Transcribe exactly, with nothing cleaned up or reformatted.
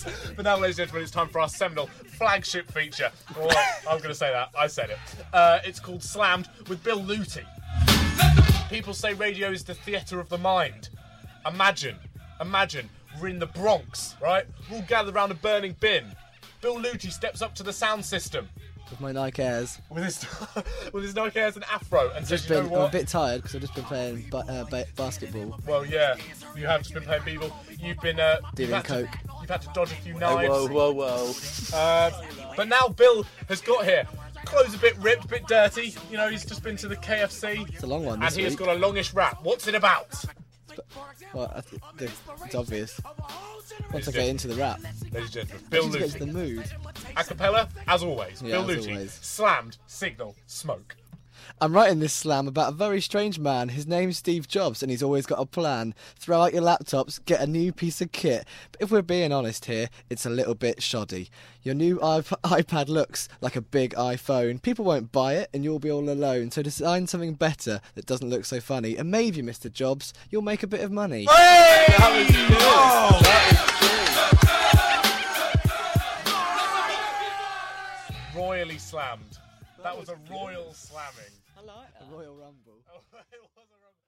Yes. But now, ladies and gentlemen, it's time for our seminal flagship feature. Well, I'm going to say that. I said it. Uh, it's called Slammed with Bill Lutie. People say radio is the theatre of the mind. Imagine, imagine, we're in the Bronx, right? We're all gathered around a burning bin. Bill Lutie steps up to the sound system. With my Nike Airs. With his with his Nike Airs and afro, and says, Just you been, know what? I'm a bit tired because I've just been playing ba- uh, ba- basketball. Well, yeah, you have just been playing b-ball. You've been uh, you've Dealing had to, coke. You've had to dodge a few Hey, knives. whoa, whoa, whoa. Uh, but now Bill has got here. Clothes a bit ripped, a bit dirty. You know, he's just been to the K F C. It's a long one And this he has week. got a longish rap. What's it about? Well, I th- th- it's obvious. Once I It's get just- into the rap, Ladies and gentlemen, Bill just gets the Lutie. mood. Acapella, as always. Yeah, Bill as Lutie. always. Slammed, signal, smoke. I'm writing this slam about a very strange man. His name's Steve Jobs, and he's always got a plan. Throw out your laptops, get a new piece of kit. But if we're being honest here, it's a little bit shoddy. Your new iP- iPad looks like a big iPhone. People won't buy it, and you'll be all alone. So design something better that doesn't look so funny. And maybe, Mister Jobs, you'll make a bit of money. Hey! That was good. Oh! That is good. Royally slammed. That was a royal slamming. I like that. A Royal Rumble. Oh, it was a